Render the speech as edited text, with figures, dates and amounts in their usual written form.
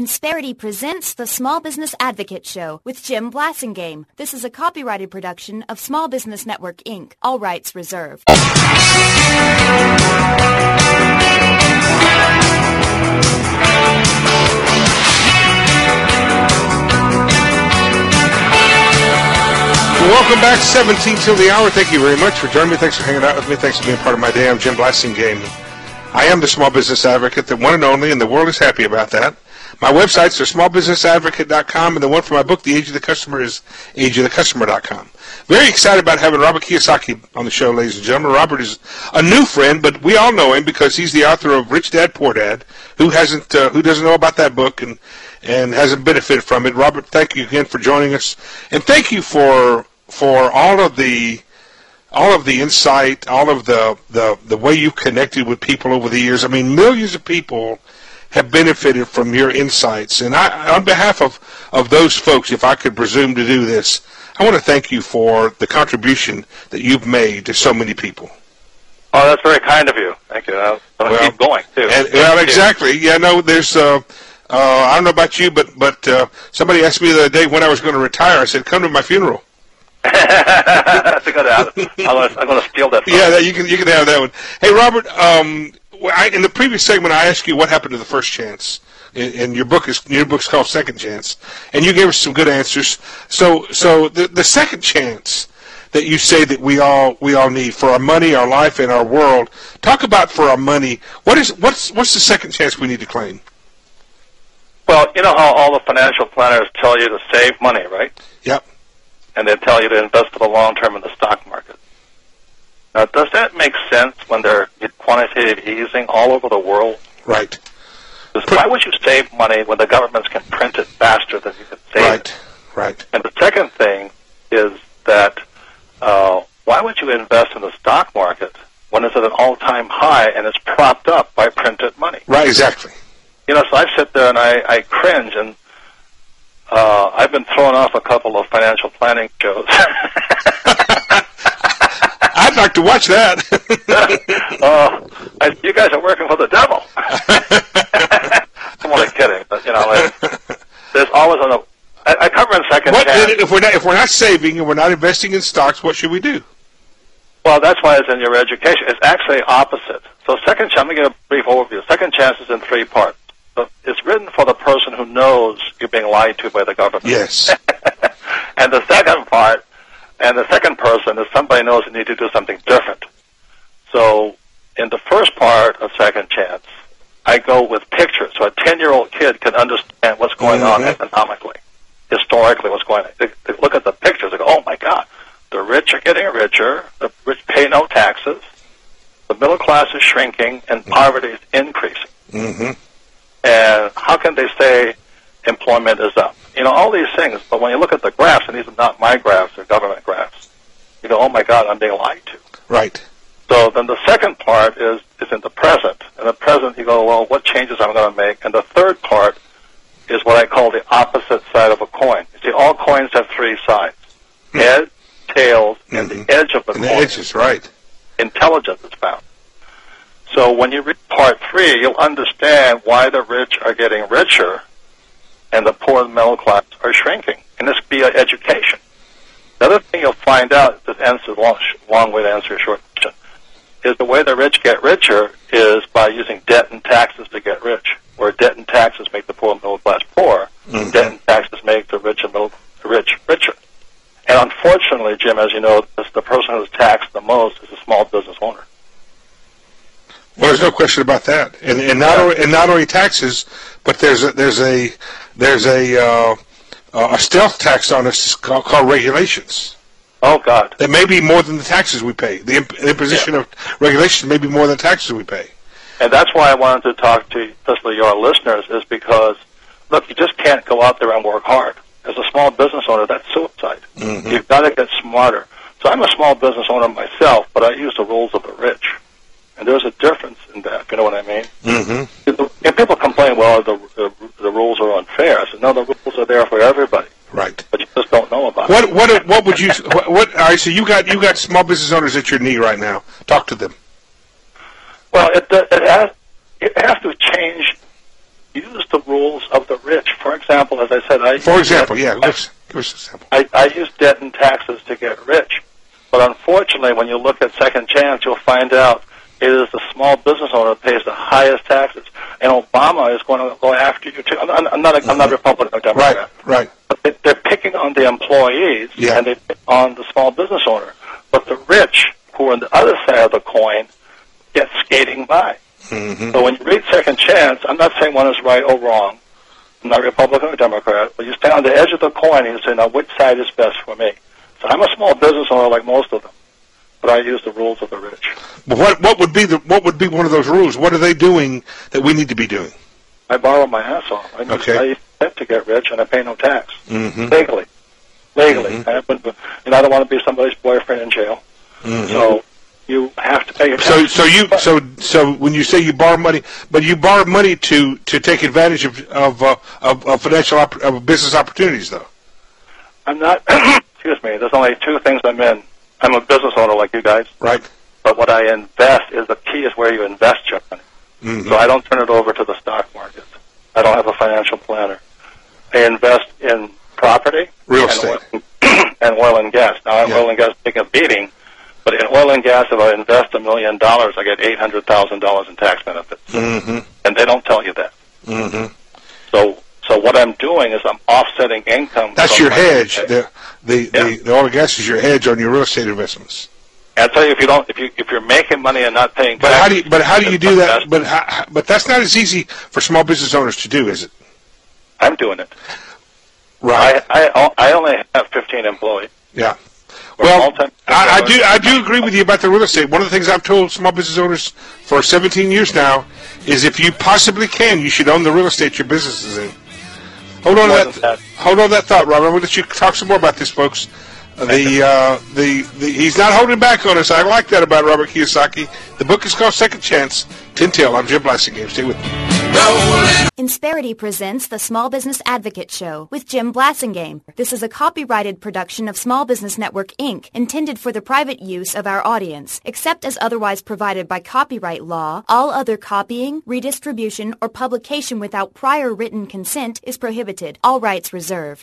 Insperity presents the Small Business Advocate Show with Jim Blasingame. This is a copyrighted production of Small Business Network, Inc. All rights reserved. Welcome back, 17 till the hour. Thank you very much for joining me. Thanks for hanging out with me. Thanks for being part of my day. I'm Jim Blasingame. I am the small business advocate, the one and only, and the world is happy about that. My websites are smallbusinessadvocate.com, and the one for my book, The Age of the Customer, is ageofthecustomer.com. Very excited about having Robert Kiyosaki on the show, ladies and gentlemen. Robert is a new friend, but we all know him because he's the author of Rich Dad, Poor Dad. Who doesn't know about that book and hasn't benefited from it? Robert, thank you again for joining us, and thank you for all of the insight, all of the way you've connected with people over the years. I mean, millions of people have benefited from your insights. And I, on behalf of those folks, if I could presume to do this, I want to thank you for the contribution that you've made to so many people. Oh, that's very kind of you. Thank you. I'll keep going, too. Well, exactly. Yeah, no, there's, I don't know about you, but somebody asked me the other day when I was going to retire. I said, come to my funeral. That's a good answer. I'm going to steal that. Yeah, you can have that one. Hey, Robert, in the previous segment, I asked you what happened to the first chance. And your book's called Second Chance, and you gave us some good answers. So the second chance that you say that we all need for our money, our life, and our world. Talk about for our money. What's the second chance we need to claim? Well, you know how all the financial planners tell you to save money, right? Yep. And they tell you to invest for the long term in the stock market. Now, does that make sense when they're quantitative easing all over the world? Right. Why would you save money when the governments can print it faster than you can save it? Right. And the second thing is that why would you invest in the stock market when it's at an all-time high and it's propped up by printed money? Right, exactly. You know, so I sit there and I cringe, and I've been thrown off a couple of financial planning shows. I'd like to watch that. You guys are working for the devil. I'm only kidding, but there's always I cover in Second Chance. If we're not saving and we're not investing in stocks, what should we do? Well, that's why it's in your education. It's actually opposite. So Second Chance, let me give a brief overview. Second Chance is in three parts. So it's written for the person who knows you're being lied to by the government. Yes. And the second part, and the second person is somebody knows you need to do something different. So in the first part of Second Chance, I go with pictures so a 10-year-old kid can understand what's going on economically, historically what's going on. They look at the pictures and go, oh, my God, the rich are getting richer, the rich pay no taxes, the middle class is shrinking, and poverty is increasing. Mm-hmm. And how can they say employment is up? You know, all these things, but when you look at the graphs, and these are not my graphs, they're government graphs, you go, oh, my God, I'm being lied to. Right. So then the second part is in the present. In the present, you go, well, what changes am I going to make? And the third part is what I call the opposite side of a coin. You see, all coins have three sides, head, tails, and the edge of the coin. The edges, right. Intelligence is found. So when you read part 3, you'll understand why the rich are getting richer and the poor and middle class are shrinking. And this be education. The other thing you'll find out, this answers a long way to answer your short question, is the way the rich get richer is by using debt and taxes to get rich, where debt and taxes make the poor and middle class poor, and debt and taxes make the rich and rich richer. And unfortunately, Jim, as you know, the person who's taxed the most is a small business owner. Well, there's no question about that, and not only taxes, but there's a stealth tax on us called regulations. Oh God! That may be more than the taxes we pay. The imposition of regulations may be more than taxes we pay. And that's why I wanted to talk to especially your listeners, is because look, you just can't go out there and work hard. As a small business owner, that's suicide. Mm-hmm. You've got to get smarter. So I'm a small business owner myself, but I use the rules of the rich. And there's a difference in that, if you know what I mean. Mm-hmm. And people complain, well, the rules are unfair. I said, no, the rules are there for everybody. Right. But you just don't know about it. What would you? All right. So you got small business owners at your knee right now. Talk to them. Well, it has to change use the rules of the rich. For example, as I said, give us an example. I use debt and taxes to get rich. But unfortunately, when you look at Second Chance, you'll find out it is the small business owner that pays the highest taxes. And Obama is going to go after you, too. I'm not Republican or Democrat. Right. But they're picking on the employees, and they pick on the small business owner. But the rich, who are on the other side of the coin, get skating by. Mm-hmm. So when you read Second Chance, I'm not saying one is right or wrong. I'm not Republican or Democrat. But you stand on the edge of the coin and you say, now, which side is best for me? So I'm a small business owner like most of them, but I use the rules of the rich. But what would be one of those rules? What are they doing that we need to be doing? I borrow my ass off. I use debt to get rich, and I pay no tax. Mm-hmm. Legally. Mm-hmm. I don't want to be somebody's boyfriend in jail. Mm-hmm. So you have to pay your tax. So when you say you borrow money, but you borrow money to take advantage of financial business opportunities, though. I'm not. Excuse me. There's only two things I'm in. I'm a business owner like you guys. Right. But what I invest is the key is where you invest your money. Mm-hmm. So I don't turn it over to the stock market. I don't have a financial planner. I invest in property, real estate, and oil and gas. Now, oil and gas is taking a beating, but in oil and gas, if I invest $1 million, I get $800,000 in tax benefits. Mm-hmm. And they don't tell you that. Mm-hmm. So what I'm doing is I'm offsetting income. That's your hedge. The oil and gas is your hedge on your real estate investments. I'll tell you, if you're making money and not paying tax. But how do you do that? But that's not as easy for small business owners to do, is it? I'm doing it. Right. I only have 15 employees. Yeah. Well, I do agree with you about the real estate. One of the things I've told small business owners for 17 years now is if you possibly can, you should own the real estate your business is in. Hold on to that thought, Robert. I'm going to let you talk some more about this, folks. He's not holding back on us. I like that about Robert Kiyosaki. The book is called Second Chance. Tintail. I'm Jim Blasingame. Stay with me. Insperity presents the Small Business Advocate Show with Jim Blasingame. This is a copyrighted production of Small Business Network, Inc., intended for the private use of our audience. Except as otherwise provided by copyright law, all other copying, redistribution, or publication without prior written consent is prohibited. All rights reserved.